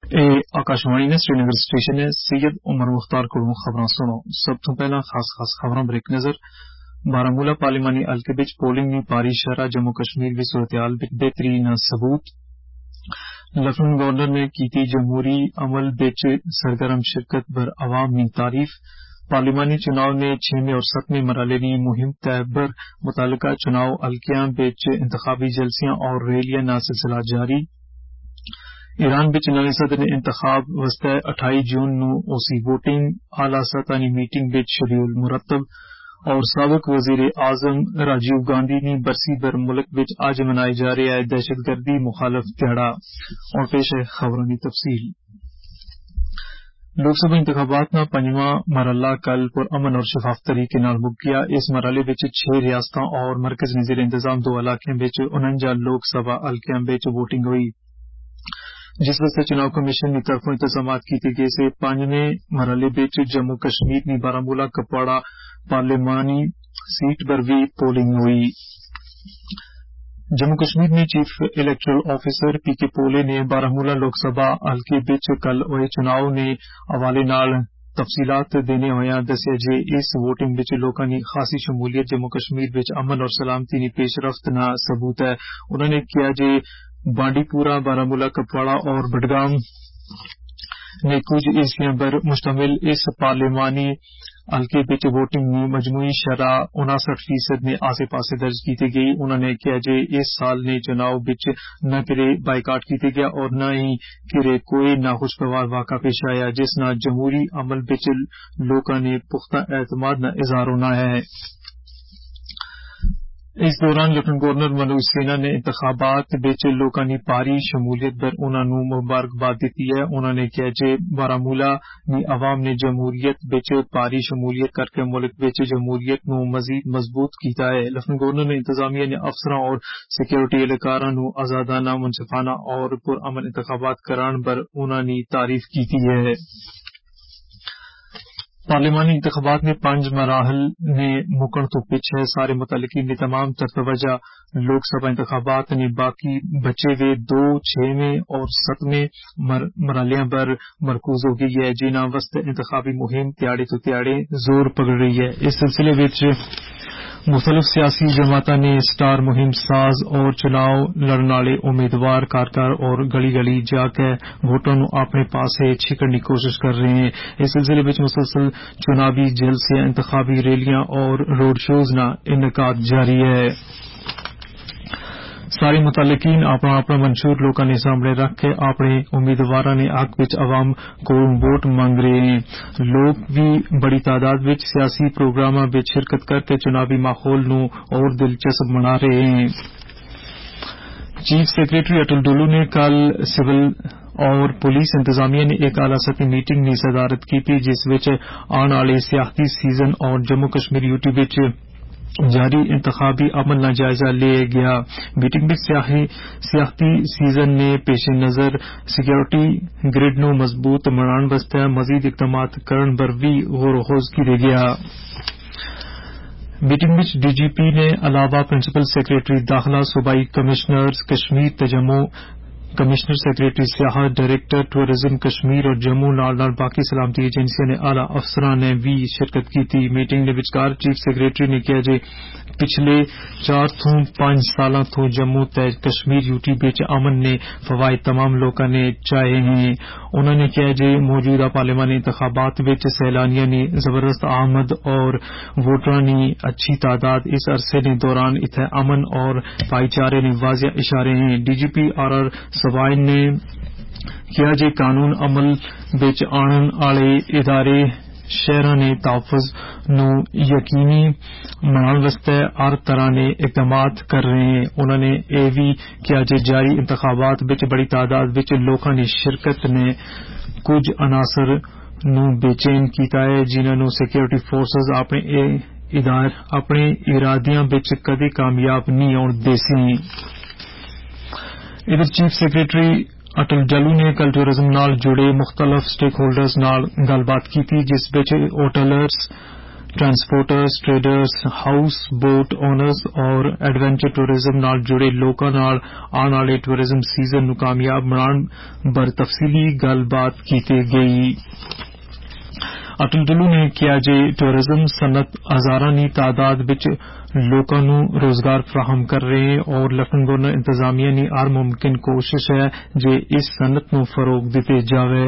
آکاشوانی نے سری نگر اسٹیشن ہے سید عمر مختار کو خبراں سنو سب تو پہلا خاص خبراں بریک نظر بارامولہ پارلیمانی حلقے وچ پولنگ دی پاری شرح جموں کشمیر وچ صورتحال وچ بہترین ثبوت لیفٹیننٹ گورنر نے کیتی جمہوری عمل وچ سرگرم شرکت بر عوام کی تعریف پارلیمانی چناؤ نے 6ویں اور 7ویں مرحلے کی مہم تحت بر متعلقہ چناؤ حلقیاں وچ انتخابی جلسیاں اور ریلیاں نا سلسلہ جاری ایران وچ نویں صدر انتخاب واسطے 28 جون نو اوسی ووٹنگ اعلی سطح کی میٹنگ وچ شیڈول مرتب اور سابق وزیر اعظم راجیو گاندھی کی برسی بر ملک وچ اج منائے جا رہے ہے دہشت گردی مخالف دہاڑا اور پیش ہے خبروں کی تفصیل لوک سبھا انتخابات کا 5واں مرحلہ کل پر امن اور شفاف طریقے نال مک گیا اس مرحلے وچ 6 ریاستاں اور مرکز زیر انتظام 2 علاقوں وچ 49 لوک سبھا حلقیاں وچ ووٹنگ ہوئی جس واسطے چناؤ کمیشن کی طرف انتظامات کیتے گئے سے 5ویں مرحلے وچ جموں کشمیر کی بارامولہ کپواڑہ پارلیمانی سیٹ پر بھی پولنگ ہوئی جموں کشمیر میں چیف الیکٹرل آفیسر پی کے پولے نے بارامولہ لوک سبھا حلقے وچ کل ہوئے چناؤ نے حوالے نال تفصیلات دینے ہویا دسیا جے اس ووٹنگ وچ لوکاں دی خاصی شمولیت جموں کشمیر وچ امن اور سلامتی کی پیش رفت نا ثبوت ہے انہوں نے کیا جے بانڈی پورہ بارامولہ کپواڑہ اور بڈگام نے کچھ ایسیاں پر مشتمل اس پارلیمانی حلقے وچ ووٹنگ کی مجموعی شرح 59% نے آسے پاسے درج کیتی گئی انہوں نے کہا جے اس سال نے چناؤ وچ نہ کرے بائیکاٹ کیتے گیا اور نہ ہی کرے کوئی ناخوشگوار واقعہ پیش آیا جس نہ جمہوری عمل وچ لوکاں نے پختہ اعتماد نہ اظہار ہونا ہے اس دوران لیفٹیننٹ گورنر منوج سنہا نے انتخابات وچ لوکاں دی پاری شمولیت پر انہاں نوں مبارکباد دتی ہے انہوں نے کہا کہ بارامولہ دی عوام نے جمہوریت وچ پاری شمولیت کر کے ملک وچ جمہوریت نوں مزید مضبوط کیتا ہے لیفٹیننٹ گورنر نے انتظامیہ نے افسراں اور سیکیورٹی اہلکاراں نوں آزادانہ منصفانہ اور پرامن انتخابات کران پر انہاں دی تعریف کیتی ہے پارلیمانی انتخابات میں 5 مراحل نے مکن تو پیچھے سارے متعلقین نے تمام تر توجہ لوک سبھا انتخابات نے باقی بچے ہوئے 2 6ویں اور 7ویں مرحلیاں پر مرکوز ہو گئی ہے جنہاں وسط انتخابی مہم تیاڑے تو تیاڑے زور پکڑ رہی ہے اس سلسلے وچ مختلف سیاسی جماعتوں نے سٹار مہم ساز اور چناؤ لڑن والے امیدوار کارکر اور گلی گلی جا کے ووٹاں نوں اپنے پاس چھکڑنے کی کوشش کر رہے ہیں اس سلسلے میں مسلسل چناوی جلسے انتخابی ریلیاں اور روڈ شوز کا انعقاد جاری ہے سارے متعلقین اپنا اپنا منشور لوکاں نے سامنے رکھ کے اپنے امیدواراں نے حق وچ عوام کو ووٹ مانگ رہے ہیں لوگ بھی بڑی تعداد وچ سیاسی پروگراماں وچ شرکت کر کے چناوی ماحول نوں اور دلچسپ بنا رہے ہیں چیف سیکریٹری اٹل ڈولو نے کل سول اور پولیس انتظامیہ نے ایک اعلی سطحی میٹنگ کی صدارت کی تھی جس وچ آن والے سیاحتی سیزن اور جموں کشمیر یوٹی وچ جاری انتخابی عمل کا جائزہ لیا گیا میٹنگ میں سیاحتی سیزن نے پیش نظر سیکیورٹی گرڈ نو مضبوط بنان واسطے مزید اقدامات کرن پر بھی غور و خوض کیا گیا میٹنگ وچ ڈی جی پی نے علاوہ پرنسپل سیکریٹری داخلہ صوبائی کمشنرز کشمیر تے جموں کمشنر سیکریٹری سیاحت ڈائریکٹر ٹورزم کشمیر اور جموں نال باقی سلامتی ایجنسیاں نے اعلی افسران نے بھی شرکت کی تھی میٹنگ نے وچکار چیف سیکریٹری نے کہا جے پچھلے 4 تو 5 سالاں تو جموں تے کشمیر یوٹی وچ امن نے فوائد تمام لوکاں نے چاہے ہیں انہوں نے کہا جے موجودہ پارلیمانی انتخابات وچ سیلانیاں نے زبردست آمد اور ووٹراں کی اچھی تعداد اس عرصے کے دوران اتنے امن اور بھائی چارے نے واضح اشارے ہیں D G P R R Swain نے کیا جے قانون عمل وچ آنن والے ادارے شہراں نے تحفظ نو یقینی بنانے واسطے ہر طرح نے اقدامات کر رہے ہیں انہوں نے یہ بھی کیا جے جاری انتخابات وچ بڑی تعداد وچ لوکاں نے شرکت نے کچھ عناصر نو بے چین کیتا ہے جنہاں نو سیکیورٹی فورسز اپنے ارادیاں وچ کدی کامیاب نہیں ہون دے سی ادھر چیف سیکریٹری اٹل ڈلو نے کل ٹورزم نال جڑے مختلف سٹیک ہولڈرز نال گل بات کی تھی جس وچ hoteliers transporters, traders, house boat owners ਔਰ ਐਡਵੈਂਚਰ ਟੂਰਿਜ਼ਮ ਨਾਲ ਜੁੜੇ ਲੋਕਾਂ ਨਾਲ ਆਉਣ ਵਾਲੇ ਟੂਰਿਜ਼ਮ ਸੀਜ਼ਨ ਨੂੰ ਕਾਮਯਾਬ ਬਣਾਉਣ ਬਾਰੇ ਤਫਸੀਲੀ ਗੱਲਬਾਤ ਕੀਤੀ ਗਈ। ਅਟਲ ਡੁੱਲੂ ਨੇ ਕਿਹਾ ਜੇ ਟੂਰਿਜ਼ਮ ਸਨਅਤ ਹਜ਼ਾਰਾਂ ਦੀ ਤਾਦਾਦ ਵਿੱਚ ਲੋਕਾਂ ਨੂੰ ਰੋਜ਼ਗਾਰ ਫਰਾਹਮ ਕਰ ਰਹੇ ਹੈ ਔਰ ਲੈਫਟੀਨੈਂਟ ਗਵਰਨਰ ਇੰਤਜ਼ਾਮੀਆ ਦੀ ਹਰ ਮੁਮਕਿਨ ਕੋਸ਼ਿਸ਼ ਹੈ ਜੇ ਇਸ ਸਨਅਤ ਨੂੰ ਫਰੋਗ ਦਿੱਤੇ ਜਾਵੇ।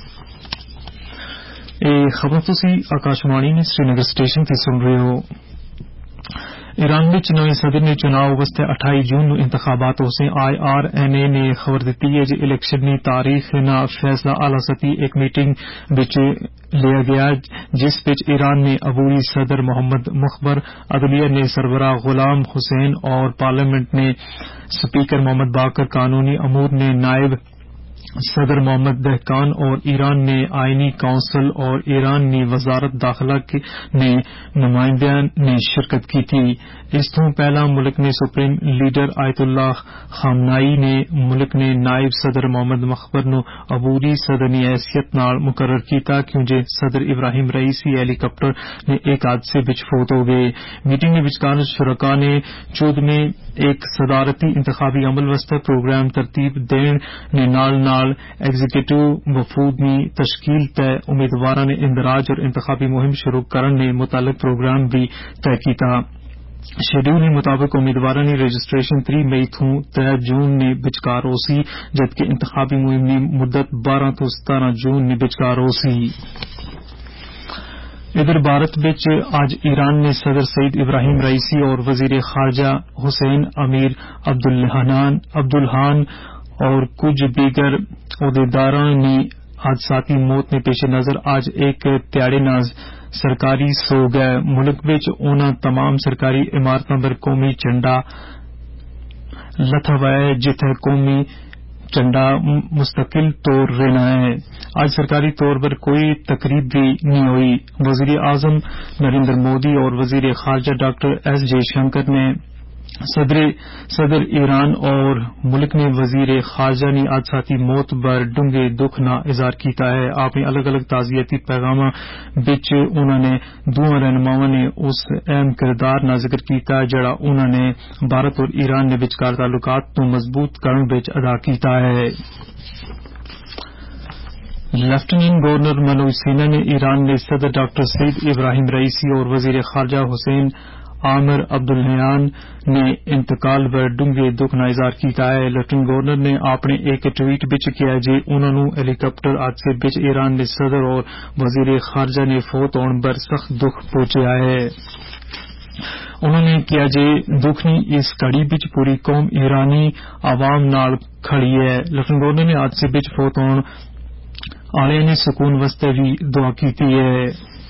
ਇਹ ਖਬਰ ਤੁਸੀਂ ਆਕਾਸ਼ਵਾਣੀ ਨੇ श्रीनगर ਸਟੇਸ਼ਨ ਤੇ ਸੁਣ ਰਹੇ ਹੋ। ایران میں نئے صدر نے چناؤ واسطے 28 جون نو انتخابات ہو سے IRNA نے خبر دیتی ہے جی الیکشن کی تاریخ نا فیصلہ اعلی سطحی ایک میٹنگ وچ لیا گیا جس وچ ایران نے عبوری صدر محمد مخبر، عدلیہ نے سربراہ غلام حسین اور پارلیمنٹ نے سپیکر محمد باقر، قانونی امور نے نائب صدر محمد دہقان اور ایران نے آئینی کونسل اور ایران نے وزارت داخلہ نے نمائندیاں نے شرکت کی تھی۔ اس تو پہلا ملک نے سپریم لیڈر آیت اللہ خامنائی نے ملک نے نائب صدر محمد مخبر نو عبوری صدر حیثیت نال مقرر کیتا کیونکہ صدر ابراہیم رئیسی ہیلی کاپٹر نے ایک حادثے وچ فوت ہو گئے۔ میٹنگ میں وچکار شرکاء نے 14 ایک صدارتی انتخابی عمل واسطے پروگرام ترتیب دین نے نال ایگزیکٹو وفود کی تشکیل طے امیدواراں نے اندراج اور انتخابی مہم شروع کرنے نے متعلق پروگرام بھی طے کیتا۔ شیڈول کے مطابق امیدواراں نے رجسٹریشن 3 مئی تھوں 3 جون نے بچکار ہو سی جبکہ انتخابی مہم کی مدت 12 تو 17 جون نے بچکار ہو سی۔ ادھر بھارت وچ آج ایران نے صدر سعید ابراہیم رئیسی اور وزیر خارجہ حسین امیر عبدالحان اور کچھ دیگر عہدیداراں نے حادثاتی موت نے پیش نظر آج ایک تیاڑے ناز سرکاری سوگ ہے۔ ملک وچ انہاں تمام سرکاری عمارتاں پر قومی جھنڈا لتھا ہوا ہے جتھے قومی جھنڈا مستقل طور رہنا ہے۔ آج سرکاری طور پر کوئی تقریب بھی نہیں ہوئی۔ وزیر اعظم نریندر مودی اور وزیر خارجہ ڈاکٹر ایس جے شنکر نے صدر ایران اور ملک نے وزیر خارجہ نے حادثاتی موت پر ڈونگے دکھ نہ اظہار کیتا ہے۔ اپنے الگ الگ تعزیتی پیغاماں وچ انہوں نے دونوں رہنماؤں نے اس اہم کردار نہ ذکر کیتا جڑا انہوں نے بھارت اور ایران نے وچکار تعلقات کو مضبوط کرنے وچ ادا کیتا ہے۔ لیفٹیننٹ گورنر منوج سنہا نے ایران نے صدر ڈاکٹر سعید ابراہیم رئیسی اور وزیر خارجہ حسین عامر عبدالحیان نے انتقال پر ڈونگے دکھ نہ اظہار کیتا ہے۔ لیفٹیننٹ گورنر نے اپنے ایک ٹویٹ وچ کہا جے انہوں نے ہیلی کاپٹر حادثے وچ ایران کے صدر اور وزیر خارجہ نے فوت ہونے پر سخت دکھ پہنچایا ہے۔ انہوں نے کہا جے دکھ کی اس گھڑی وچ پوری قوم ایرانی عوام نال کھڑی ہے۔ لیفٹیننٹ گورنر نے حادثے وچ فوت ہونے والے نے سکون واسطے بھی دعا کی ہے۔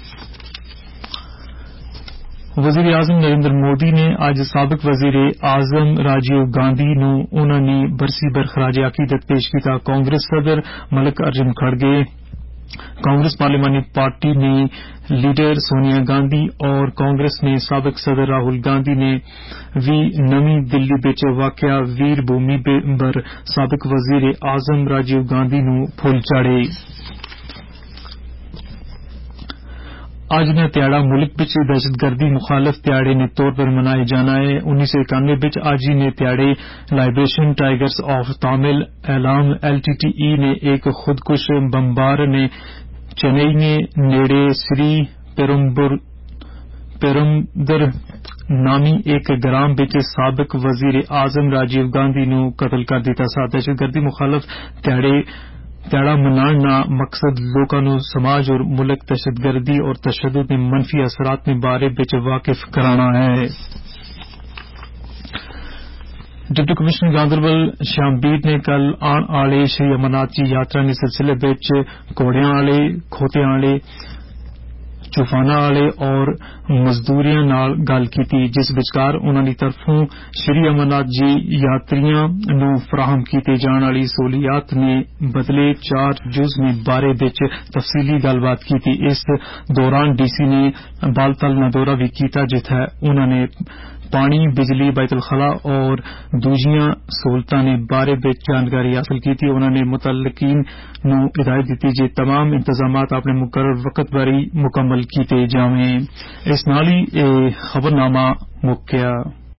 وزیر اعظم نریندر مودی نے آج سابق وزیر اعظم راجیو گاندھی نو انہوں نے برسی پر خراج عقیدت پیش کیا۔ کانگریس صدر ملک ارجن کھڑگے، کانگریس پارلیمانی پارٹی نے لیڈر سونیا گاندھی اور کانگریس نے سابق صدر راہل گاندھی نے بھی نویں دلی وچ واقع ویر بھومی پر سابق وزیر اعظم راجیو گاندھی نو پھول چاڑھے۔ آج نہ تیاڑا ملک وچ دہشت گردی مخالف تیاڑے نے طور پر منایا جانا ہے۔ 1991 وچ آج ہی نے تیاڑے liberation tigers of Tamil Eelam LTTE نے ایک خودکش بمبار نے چنئی نے نیڑے سری پیرمبدر نامی ایک گرام وچ سابق وزیر اعظم راجیو گاندھی نو قتل کر دیتا سا۔ دہشت گردی مخالف تیاڑا منان نا مقصد لوکاں نو سماج اور ملک دہشت گردی اور تشدد کے منفی اثرات میں بارے وچ واقف کرانا ہے۔ ڈپٹی کمشنر گاندربل شامبیر نے کل آن والے شری امرناتھ جی یاترا کے سلسلے وچ گھوڑیاں والے، کھوتیاں والے، چوفانا والے اور مزدوریاں نال گل کی جس وچکار انہوں نے طرفوں شری امرناتھ جی یاتریاں نو فراہم کیتے جان والی سہولیات نے بدلے 4 جز میں بارے وچ تفصیلی گل بات کی۔ اس دوران ڈی سی نے بالتل کا دورہ بھی کیتا جتھے انہوں نے پانی بجلی بیت الخلا اور دوجیاں سہولتاں نے بارے وچ جانکاری حاصل کی. انہوں نے متعلقین نو ہدایت دیتی جے تمام انتظامات اپنے مقرر وقت باری مکمل کیتے جاویں. اس نال ہی خبرنامہ مک گیا.